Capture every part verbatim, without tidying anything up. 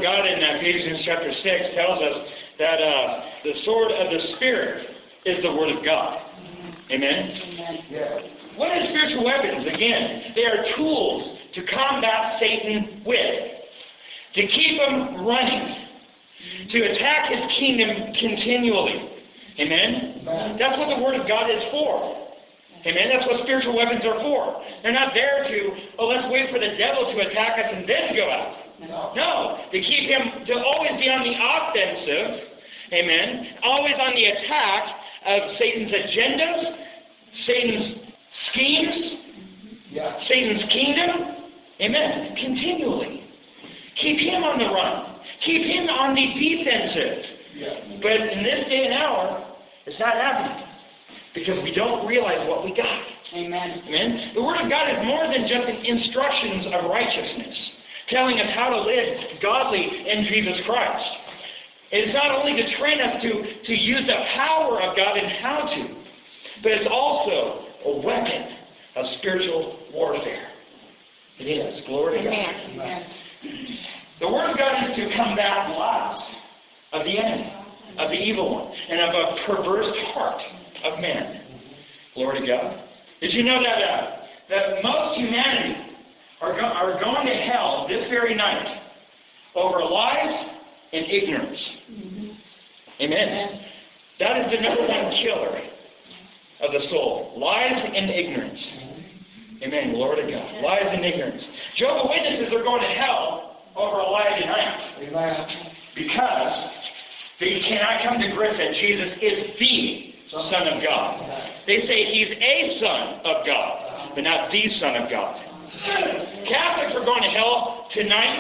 God in Ephesians chapter six tells us that uh, the sword of the Spirit is the Word of God. Amen? Amen. Yeah. What are spiritual weapons? Again, they are tools to combat Satan with, to keep him running, to attack his kingdom continually. Amen? Amen. That's what the Word of God is for. Amen? That's what spiritual weapons are for. They're not there to, oh, let's wait for the devil to attack us and then go out. No. No, to keep him, to always be on the offensive. Amen? Always on the attack of Satan's agendas, Satan's schemes, Yeah. Satan's kingdom. Amen? Continually. Keep him on the run. Keep him on the defensive. Yeah. But in this day and hour, it's not happening. Because we don't realize what we got. Amen. Amen? The Word of God is more than just instructions of righteousness, telling us how to live godly in Jesus Christ. It is not only to train us to, to use the power of God and how to, but it's also a weapon of spiritual warfare. It is. Glory to God. Amen. The Word of God is to combat the lies of the enemy, of the evil one, and of a perverse heart of man. Glory to God. Did you know that uh, that most humanity are, go- are going to hell this very night over lies and ignorance? Mm-hmm. Amen. Amen. That is the number one killer of the soul. Lies and ignorance. Amen. Glory to God. Lies and ignorance. Jehovah's Witnesses are going to hell over a lie tonight. Amen. Because they cannot come to grips that Jesus is the Son of God. They say He's a Son of God, but not the Son of God. Catholics are going to hell tonight,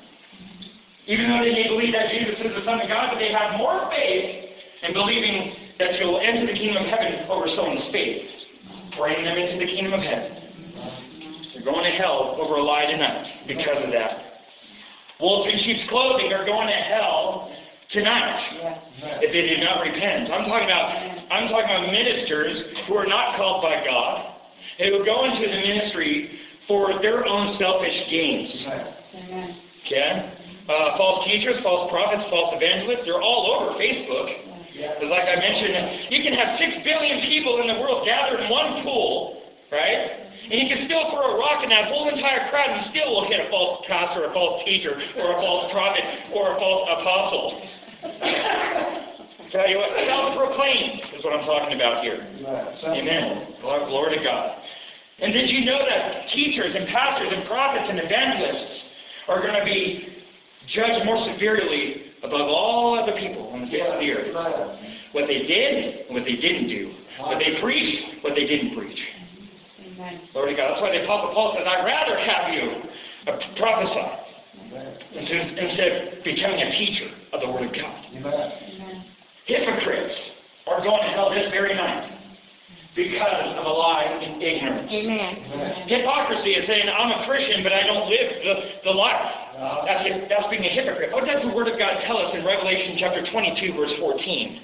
even though they may believe that Jesus is the Son of God, but they have more faith in believing that you'll enter the kingdom of heaven over someone's faith, bringing them into the kingdom of heaven. They're going to hell over a lie tonight because of that. Wolves in sheep's clothing are going to hell tonight if they do not repent. I'm talking about I'm talking about ministers who are not called by God, and who go into the ministry for their own selfish gains. Amen. Okay? Uh, false teachers, false prophets, false evangelists, they're all over Facebook. Because like I mentioned, you can have six billion people in the world gathered in one pool, right? And you can still throw a rock in that whole entire crowd and you still will hit a false pastor, a false teacher, or a false prophet, or a false apostle. Tell you what, self-proclaimed is what I'm talking about here. Amen. Glory to God. And did you know that teachers and pastors and prophets and evangelists are going to be judged more severely above all other people on the face of the earth? What they did and what they didn't do. What they preached, what they didn't preach. Amen. Glory to God. That's why the Apostle Paul says, I'd rather have you prophesy instead instead of becoming a teacher of the Word of God. Amen. Hypocrites are going to hell this very night because of a lie and ignorance. Amen. Hypocrisy is saying, I'm a Christian, but I don't live the, the life. That's it. That's being a hypocrite. What does the Word of God tell us in Revelation chapter twenty-two, verse fourteen?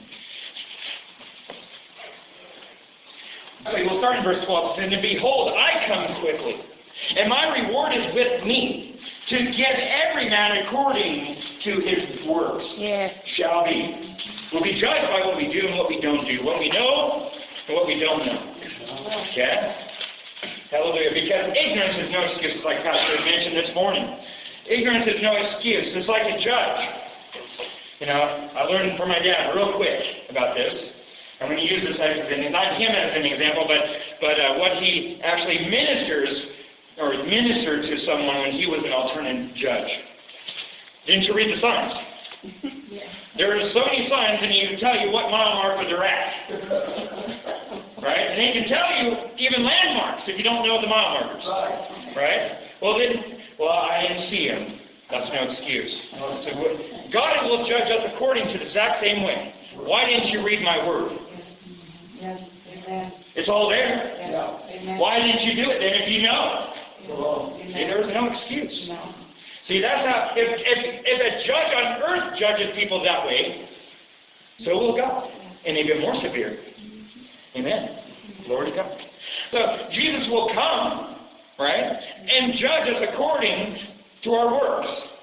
So we'll start in verse twelve. It says, and behold, I come quickly, and my reward is with me, to give every man according to his works Yes. shall be. We'll be judged by what we do and what we don't do, what we know and what we don't know. Okay? Hallelujah. Because ignorance is no excuse, like Pastor mentioned this morning. Ignorance is no excuse. It's like a judge. You know, I learned from my dad real quick about this. I'm going to use this as an, not him as an example, but but uh, what he actually ministers or ministered to someone when he was an alternate judge. Didn't you read the signs? Yes. There are so many signs, and you can tell you what mile marker they're at. Right? And they can tell you even landmarks if you don't know the mile markers. Right? Well, then, well, I didn't see them. That's no excuse. So God will judge us according to the exact same way. Why didn't you read my word? Yes. Amen. It's all there. Yes. Amen. Why didn't you do it then if you know? Amen. See, there's no excuse. No. See, that's how, if, if, if a judge on earth judges people that way, so will God. And even more severe. Amen. Glory to God. So, Jesus will come, right, and judge us according to our works.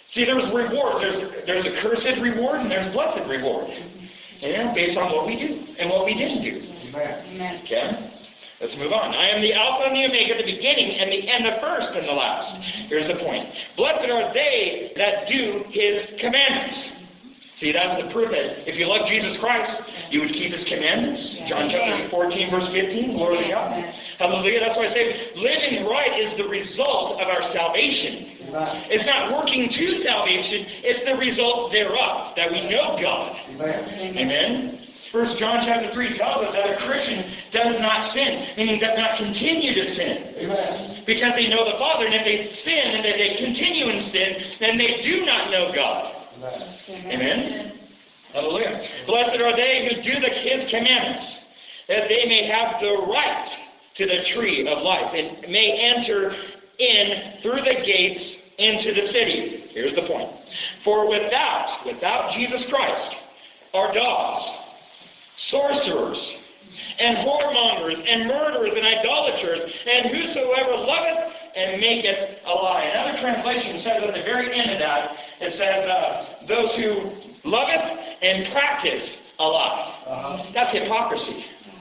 See, there's rewards. There's, there's a cursed reward and there's blessed reward. You know, based on what we do and what we didn't do. Amen. Okay? Let's move on. I am the Alpha and the Omega, the beginning and the end, the first and the last. Here's the point. Blessed are they that do His commandments. See, that's the proof that if you love Jesus Christ, you would keep His commandments. John chapter fourteen, verse fifteen. Glory to God. Hallelujah. That's why I say living right is the result of our salvation. It's not working to salvation. It's the result thereof, that we know God. Amen. Amen. First John chapter three tells us that a Christian does not sin, meaning does not continue to sin. Amen. Because they know the Father, and if they sin and if they continue in sin, then they do not know God. Amen. Amen? Hallelujah. Blessed are they who do the, His commandments, that they may have the right to the tree of life, and may enter in through the gates into the city. Here's the point. For without, without Jesus Christ, are dogs, sorcerers, and whoremongers, and murderers, and idolaters, and whosoever loveth and maketh a lie. Another translation says at the very end of that, it says, uh, those who loveth and practice a lie. Uh-huh. That's hypocrisy.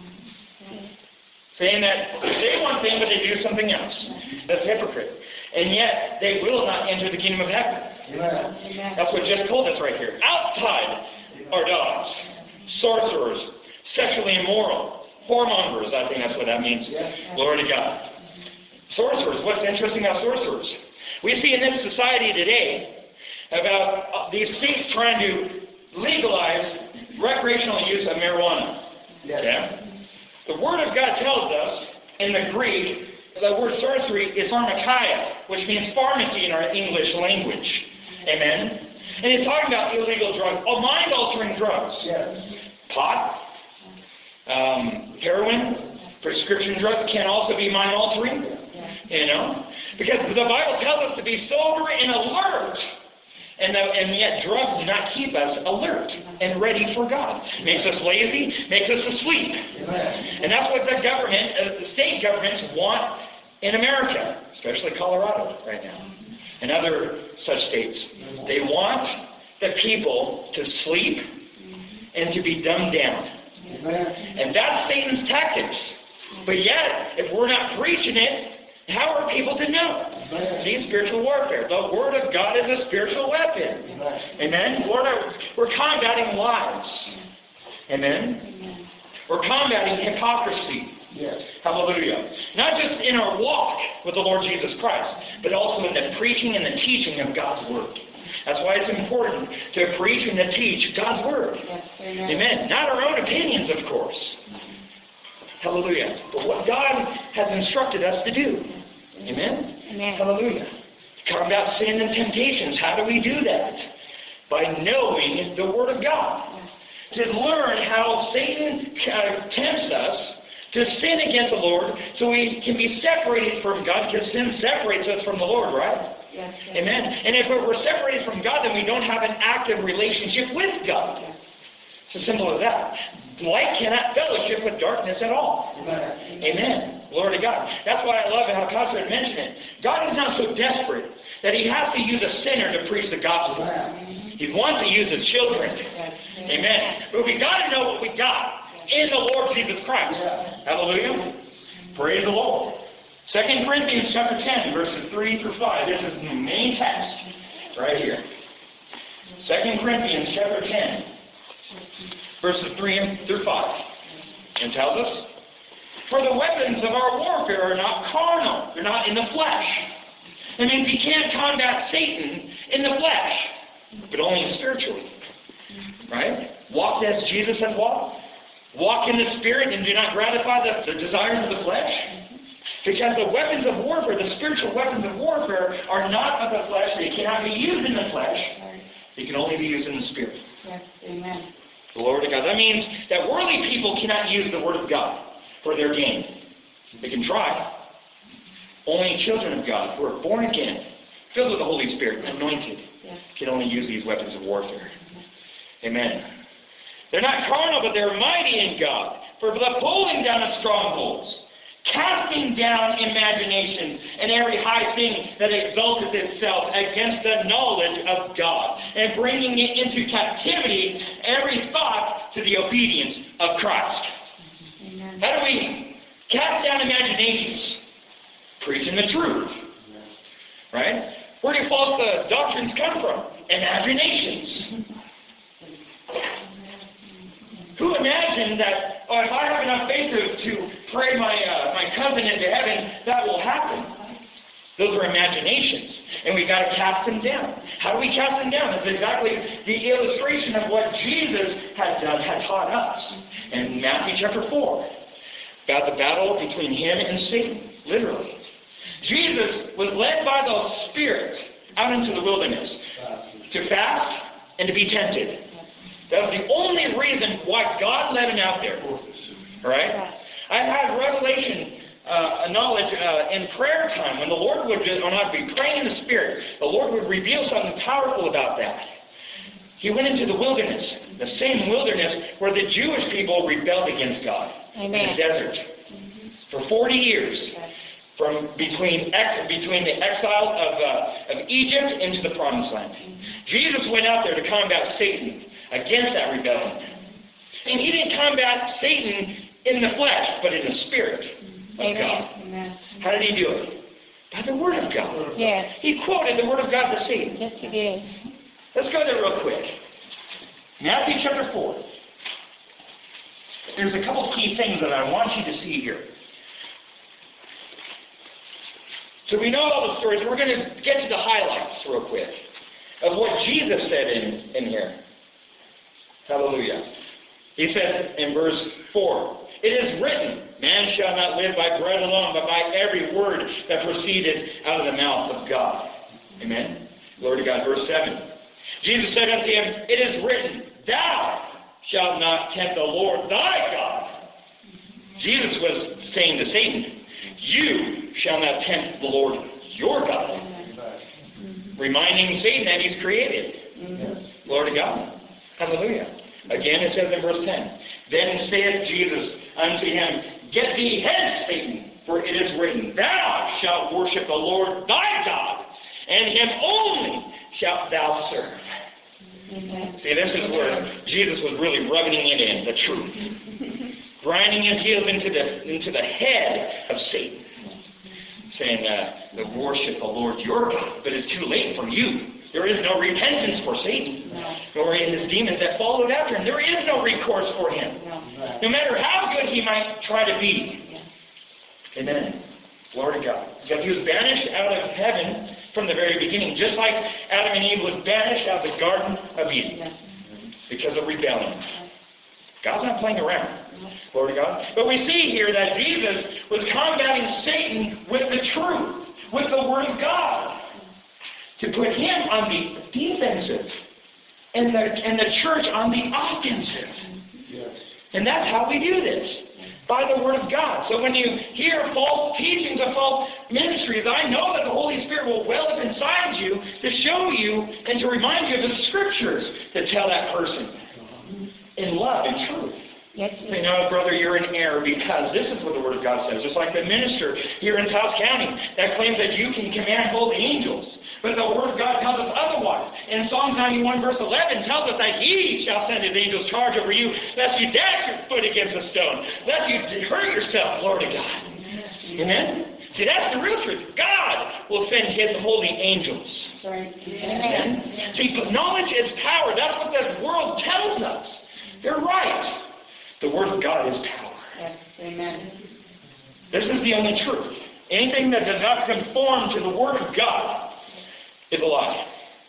Saying that they say one thing, but they do something else. That's hypocrite. And yet, they will not enter the kingdom of heaven. Amen. That's what just told us right here. Outside are dogs, sorcerers, sexually immoral, whoremongers, I think that's what that means. Yeah. Glory to God. Sorcerers. What's interesting about sorcerers? We see in this society today about these states trying to legalize recreational use of marijuana. Yes. Okay? The Word of God tells us in the Greek, the word sorcery is pharmakia, which means pharmacy in our English language. Amen? And he's talking about illegal drugs, oh, mind-altering drugs. Yes. Pot, um, heroin, prescription drugs can also be mind-altering. You know? Because the Bible tells us to be sober and alert. And, the, and yet drugs do not keep us alert and ready for God. Makes us lazy, makes us asleep. Amen. And that's what the government, uh, the state governments want in America, especially Colorado right now, and other such states. They want the people to sleep and to be dumbed down. Amen. And that's Satan's tactics. But yet, if we're not preaching it, how are people to know? Amen. See, spiritual warfare. The Word of God is a spiritual weapon. Amen. Amen? Lord, we're combating lies. Amen? Amen. We're combating hypocrisy. Yes. Hallelujah. Not just in our walk with the Lord Jesus Christ, but also in the preaching and the teaching of God's Word. That's why it's important to preach and to teach God's Word. Yes. Amen. Amen. Not our own opinions, of course. Hallelujah. But what God has instructed us to do. Amen? Amen. Hallelujah. Combat sin and temptations. How do we do that? By knowing the Word of God. To learn how Satan uh, tempts us to sin against the Lord so we can be separated from God, because sin separates us from the Lord, right? Yes. Amen. And if we're separated from God, then we don't have an active relationship with God. It's as simple as that. Light cannot fellowship with darkness at all. Amen. Amen. Glory to God. That's why I love how Pastor had mentioned it. God is not so desperate that He has to use a sinner to preach the gospel. Amen. He wants to use His children. Yes. Amen. But we got to know what we got in the Lord Jesus Christ. Hallelujah. Praise the Lord. Second Corinthians chapter ten, verses three through five. This is the main text right here. Second Corinthians chapter ten, verses three through five. And tells us, for the weapons of our warfare are not carnal. They're not in the flesh. That means you can't combat Satan in the flesh, but only spiritually. Right? Walk as Jesus has walked. Walk in the Spirit and do not gratify the, the desires of the flesh. Because the weapons of warfare, the spiritual weapons of warfare, are not of the flesh. They cannot be used in the flesh. They can only be used in the Spirit. Yes. Amen. Glory to God. That means that worldly people cannot use the Word of God for their gain. They can try. Only children of God who are born again, filled with the Holy Spirit, anointed, Yes. can only use these weapons of warfare. Amen. They're not carnal, but they're mighty in God for the pulling down of strongholds, casting down imaginations and every high thing that exalteth itself against the knowledge of God, and bringing it into captivity, every thought to the obedience of Christ. Amen. How do we cast down imaginations? Preaching the truth. Right? Where do false uh, doctrines come from? Imaginations. Who imagined that, oh, if I have enough faith to, to pray my uh, my cousin into heaven, that will happen? Those are imaginations. And we've got to cast them down. How do we cast them down? It's exactly the illustration of what Jesus had done, had taught us in Matthew chapter four. About the battle between him and Satan, literally. Jesus was led by the Spirit out into the wilderness to fast and to be tempted. That was the only reason why God led him out there. All right? I had revelation uh, knowledge uh, in prayer time when the Lord would, when I'd be praying in the Spirit, the Lord would reveal something powerful about that. He went into the wilderness, the same wilderness where the Jewish people rebelled against God. Amen. In the desert. For forty years. From between ex, between the exile of, uh, of Egypt into the Promised Land. Jesus went out there to combat Satan against that rebellion. And he didn't combat Satan in the flesh, but in the Spirit of Amen. God. Amen. How did he do it? By the Word of God. Yes. He quoted the Word of God to Satan. Yes, he did. Let's go there real quick. Matthew chapter four. There's a couple of key things that I want you to see here. So we know all the stories. We're going to get to the highlights real quick of what Jesus said in, in here. Hallelujah. He says in verse four, "It is written, man shall not live by bread alone, but by every word that proceeded out of the mouth of God." Amen. Glory to God. Verse seven. Jesus said unto him, "It is written, thou shalt not tempt the Lord thy God." Jesus was saying to Satan, "You shall not tempt the Lord your God." Mm-hmm. Reminding Satan that he's created. Mm-hmm. Glory to God. Hallelujah. Again it says in verse ten, "Then saith Jesus unto him, Get thee hence, Satan, for it is written, Thou shalt worship the Lord thy God, and him only shalt thou serve." Amen. See, this is where Jesus was really rubbing it in, the truth. Grinding his heels into the into the head of Satan. Saying, uh, the worship the Lord your God, but it's too late for you. There is no repentance for Satan, nor in his demons that followed after him. There is no recourse for him. No matter how good he might try to be. Amen. Glory to God. Because he was banished out of heaven from the very beginning, just like Adam and Eve was banished out of the Garden of Eden because of rebellion. God's not playing around. Glory to God. But we see here that Jesus was combating Satan with the truth, with the Word of God, to put him on the defensive and the, and the church on the offensive. Yes. And that's how we do this, by the Word of God. So when you hear false teachings of false ministries, I know that the Holy Spirit will well up inside you to show you and to remind you of the Scriptures that tell that person in love and truth. Yes. Say, "No, brother, you're in error because this is what the Word of God says." Just like the minister here in Taos County that claims that you can command holy angels. But the Word of God tells us otherwise. In Psalms ninety-one verse eleven tells us that He shall send His angels charge over you, lest you dash your foot against a stone, lest you hurt yourself. Glory to God. Amen? See, that's the real truth. God will send His holy angels. Right. Amen? See, but knowledge is power. That's what the world tells us. They're right. The Word of God is power. Yes. Amen. This is the only truth. Anything that does not conform to the Word of God is a lie.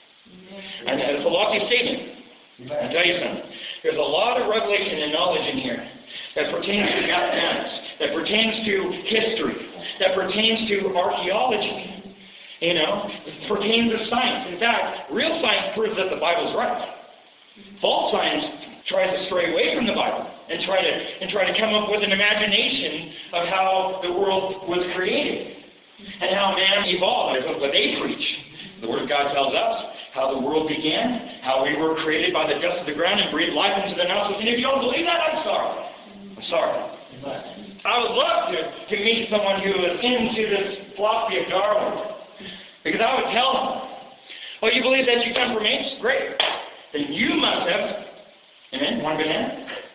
And it's a lofty statement. I'll tell you something. There's a lot of revelation and knowledge in here that pertains to mathematics, that pertains to history, that pertains to archaeology. You know, it pertains to science. In fact, real science proves that the Bible's right. False science tries to stray away from the Bible and try to and try to come up with an imagination of how the world was created and how man evolved. That's what they preach. The Word of God tells us how the world began, how we were created by the dust of the ground and breathed life into the nostrils. And if you don't believe that, I'm sorry. I'm sorry. I would love to, to meet someone who is into this philosophy of Darwin. Because I would tell them, oh, you believe that you come from apes? Great. Then you must have, amen, want a banana?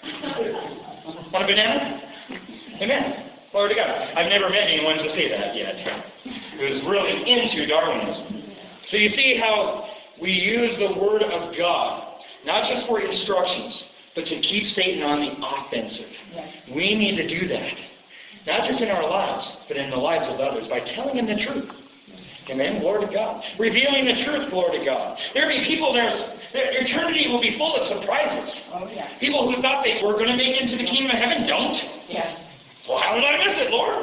Want a banana? Amen. Glory to God. I've never met anyone to say that yet, who's really into Darwinism. So you see how we use the Word of God, not just for instructions, but to keep Satan on the offensive. Yes. We need to do that. Not just in our lives, but in the lives of others, by telling them the truth. Amen. Glory to God. Revealing the truth, glory to God. There will be people, there's, their eternity will be full of surprises. Oh, yeah. People who thought they were going to make it into the kingdom of heaven don't. Yeah. Well, how did I miss it, Lord?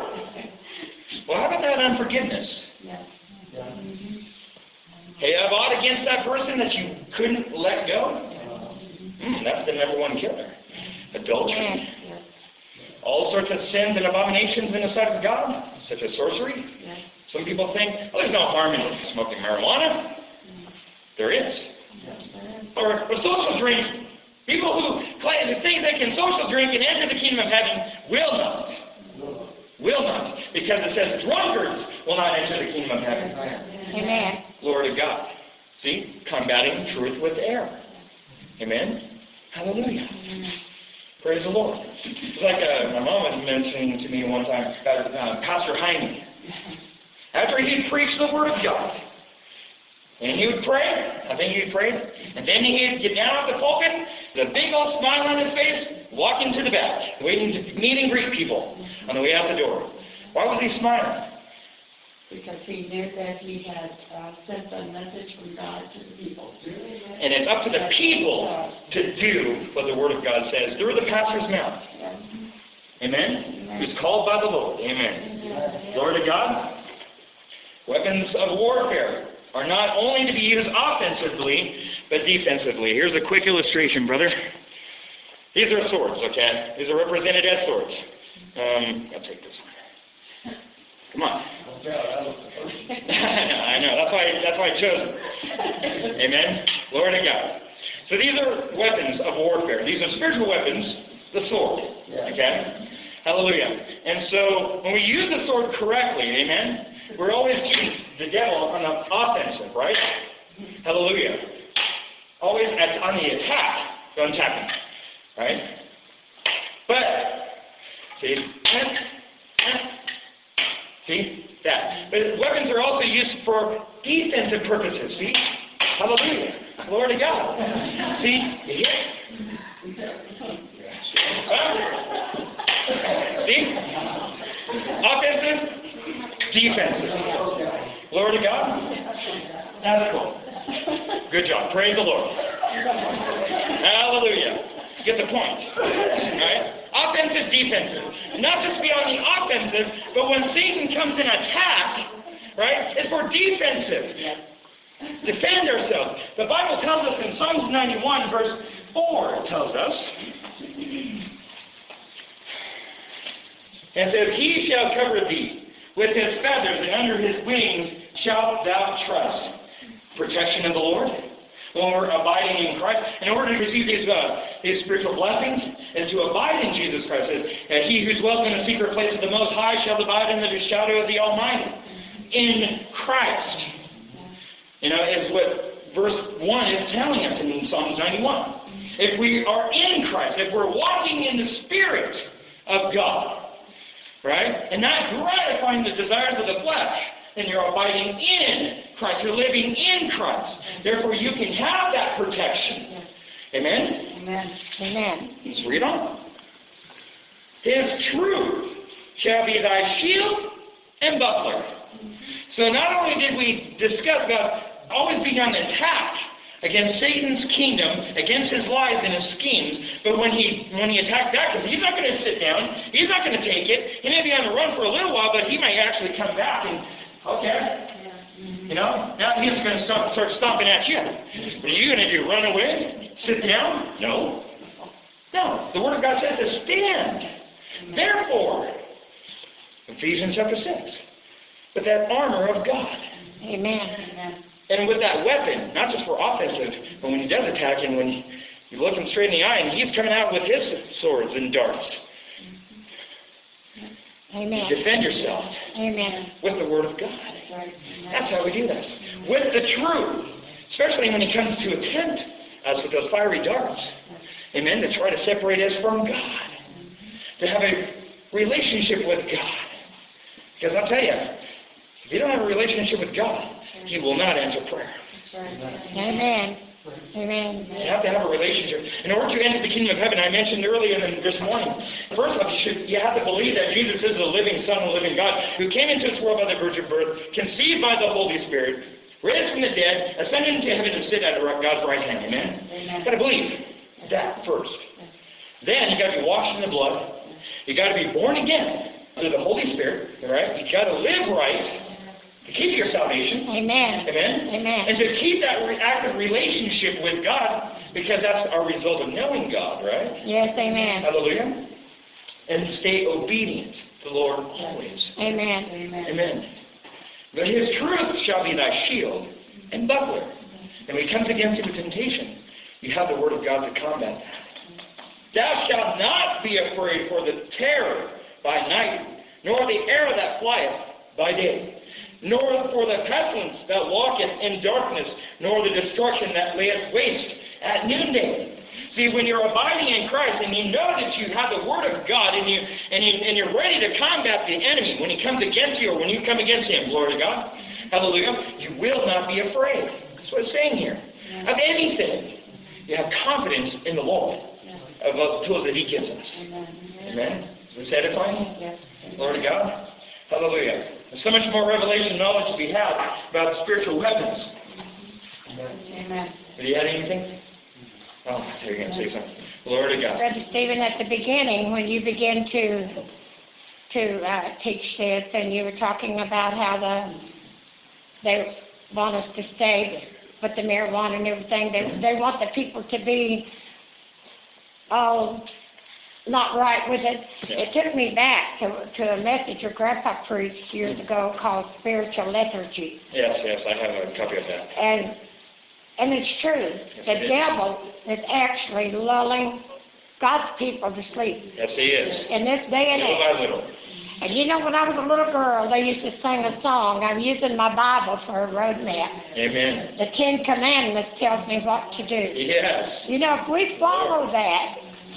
Well, how about that unforgiveness? Yes. Yeah. Mm-hmm. Hey, I fought against that person that you couldn't let go. Mm, that's the number one killer. Adultery. Yes. All sorts of sins and abominations in the sight of God, such as sorcery. Yes. Some people think, oh, there's no harm in smoking marijuana. Mm. There is. Yes, there is. Or, or social drinking. People who claim the things they can social drink and enter the kingdom of heaven will not. Will not. Because it says drunkards will not enter the kingdom of heaven. Amen. Glory to God. See? Combating truth with error. Amen? Hallelujah. Amen. Praise the Lord. It's like uh, my mom was mentioning to me one time about uh, Pastor Jaime. After he'd preached the Word of God, and he would pray, I think he'd pray, and then he'd get down off the pulpit, with a big old smile on his face, walk into the back, waiting to meet and greet people on the way out the door. Why was he smiling? Because he knew that he had uh, sent a message from God to the people. And it's up to the people to do what the Word of God says through the pastor's mouth. Yes. Amen? Amen? Who's called by the Lord. Amen. Amen. Glory to God. Weapons of warfare are not only to be used offensively, but defensively. Here's a quick illustration, brother. These are swords, okay? These are represented as swords. Um, I'll take this one. Come on. I know. That's why. That's why I chose them. Amen. Glory to God. So these are weapons of warfare. These are spiritual weapons. The sword. Okay. Hallelujah. And so when we use the sword correctly, amen, we're always keeping the devil on the offensive, right? Hallelujah. Always at, on the attack. Don't attack him. Right? But see, see. That. But weapons are also used for defensive purposes. See? Hallelujah. Glory to God. See? You hear? Huh? See? Offensive, defensive. Glory to God. That's cool. Good job. Praise the Lord. Hallelujah. Get the point. Right? Offensive, defensive. Not just be on the offensive, but when Satan comes in attack, right, it's for defensive. Defend ourselves. The Bible tells us in Psalms ninety-one, verse four, it tells us, and it says, He shall cover thee with his feathers, and under his wings shalt thou trust. Protection of the Lord. When we're abiding in Christ, in order to receive these, uh, these spiritual blessings, is to abide in Jesus Christ. It says, and he who dwells in the secret place of the Most High shall abide under the shadow of the Almighty. In Christ. You know, is what verse one is telling us in Psalms ninety-one. If we are in Christ, if we're walking in the Spirit of God, right, and not gratifying the desires of the flesh, then you're abiding in Christ. You're living in Christ. Therefore, you can have that protection. Amen? Amen. Amen. Let's read on. His truth shall be thy shield and buckler. So not only did we discuss about always being on the attack against Satan's kingdom, against his lies and his schemes, but when he when he attacks back, because he's not going to sit down, he's not going to take it. He may be on the run for a little while, but he may actually come back and, okay, you know, now he's going to start, start stomping at you. What are you going to do, run away? Sit down? No. No. The Word of God says to stand. Amen. Therefore, Ephesians chapter six, with that armor of God. Amen. Amen. And with that weapon, not just for offensive, but when he does attack and when you look him straight in the eye and he's coming out with his swords and darts. Amen. You defend yourself Amen. with the Word of God. That's right. Amen. That's how we do that. With the truth. Especially when it comes to attempt us with those fiery darts. Amen. To try to separate us from God. To have a relationship with God. Because I'll tell you, if you don't have a relationship with God, He will not answer prayer. That's right. Amen. Amen. You have to have a relationship. In order to enter the kingdom of heaven, I mentioned earlier this morning, first off, you, should, you have to believe that Jesus is the living Son of the living God, who came into this world by the virgin birth, conceived by the Holy Spirit, raised from the dead, ascended into heaven, and sit at God's right hand. Amen? Amen. You've got to believe that first. Then you've got to be washed in the blood. You've got to be born again through the Holy Spirit. All right? You've got to live right to keep your salvation. Amen. Amen? Amen. And to keep that re- active relationship with God, because that's our result of knowing God, right? Yes, amen. Hallelujah. And to stay obedient to the Lord always. Amen. Amen. Amen. But His truth shall be thy shield and buckler. And when He comes against you with temptation, you have the Word of God to combat that. Thou shalt not be afraid for the terror by night, nor the arrow that flieth by day, nor for the pestilence that walketh in darkness, nor the destruction that layeth waste at noonday. See, when you're abiding in Christ and you know that you have the Word of God and, you, and, you, and you're ready to combat the enemy when he comes against you or when you come against him, glory to God, hallelujah, you will not be afraid. That's what it's saying here. Of anything, you have confidence in the Lord of the tools that He gives us. Amen. Is this edifying? Yes. Glory to God. Hallelujah. There's so much more revelation knowledge to be had about spiritual weapons. Amen. Did you add anything? Oh, there you're going to say something. Glory to God. Brother Stephen, at the beginning, when you begin to to uh, teach this, and you were talking about how the they want us to stay with the marijuana and everything, they they want the people to be all not right with it. Yeah. It took me back to, to a message your grandpa preached years ago called Spiritual Lethargy. Yes, yes, I have a copy of that. And and it's true. Yes, the it is. devil is actually lulling God's people to sleep Yes, He is. in this day and Little age. by little. And you know, when I was a little girl, they used to sing a song. I'm using my Bible for a roadmap. Amen. The Ten Commandments tells me what to do. Yes. You know, if we follow that,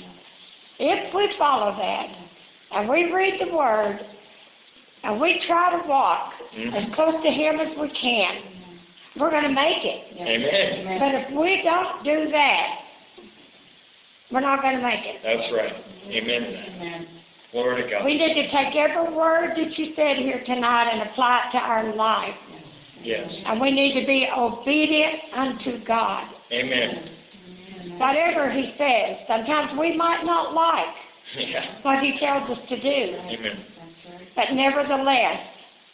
if we follow that, and we read the Word, and we try to walk Mhm. as close to Him as we can, we're going to make it. Amen. But if we don't do that, we're not going to make it. That's right. Amen. Amen. Glory to God. We need to take every word that you said here tonight and apply it to our life. Yes. And we need to be obedient unto God. Amen. Whatever He says, sometimes we might not like Yeah. what He tells us to do. Amen. That's right. But nevertheless,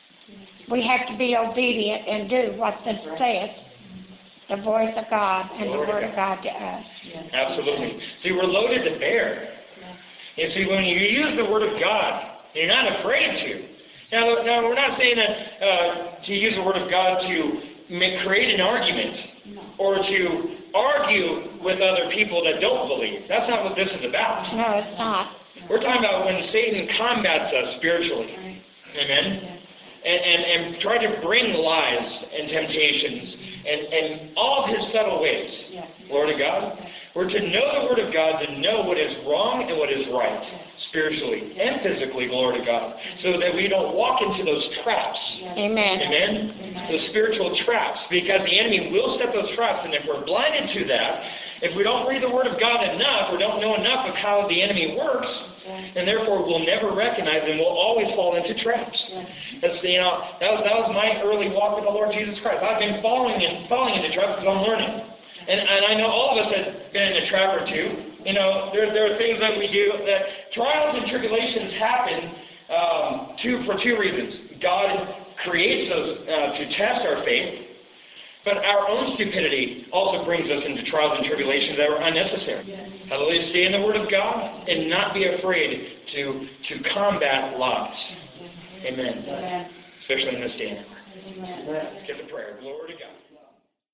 we have to be obedient and do what this says, the voice of God and the Glory to Word of God to us. Absolutely. See, we're loaded to bear. You see, when you use the Word of God, you're not afraid to. Now, now we're not saying that uh, to use the Word of God to make, create an argument or to argue with other people that don't believe. That's not what this is about. No, it's not. We're talking about when Satan combats us spiritually. Right. Amen? Yes. And, and, and try to bring lies and temptations and, and all of his subtle ways. Yes. Glory to God. We're to know the Word of God, to know what is wrong and what is right, spiritually and physically, glory to God, so that we don't walk into those traps. Amen. Amen? Those spiritual traps, because the enemy will set those traps, and if we're blinded to that, if we don't read the Word of God enough, or don't know enough of how the enemy works, and therefore we'll never recognize it, and we'll always fall into traps. That's, you know, that was that was my early walk with the Lord Jesus Christ. I've been falling and falling into traps because I'm learning. And, and I know all of us have been in a trap or two. You know, there, there are things that we do that trials and tribulations happen um, two, for two reasons. God creates those uh, to test our faith, but our own stupidity also brings us into trials and tribulations that are unnecessary. Hallelujah. Stay in the Word of God and not be afraid to, to combat lies. Amen. Amen. Especially in this day and hour. Amen. Let's get to prayer. Glory to God.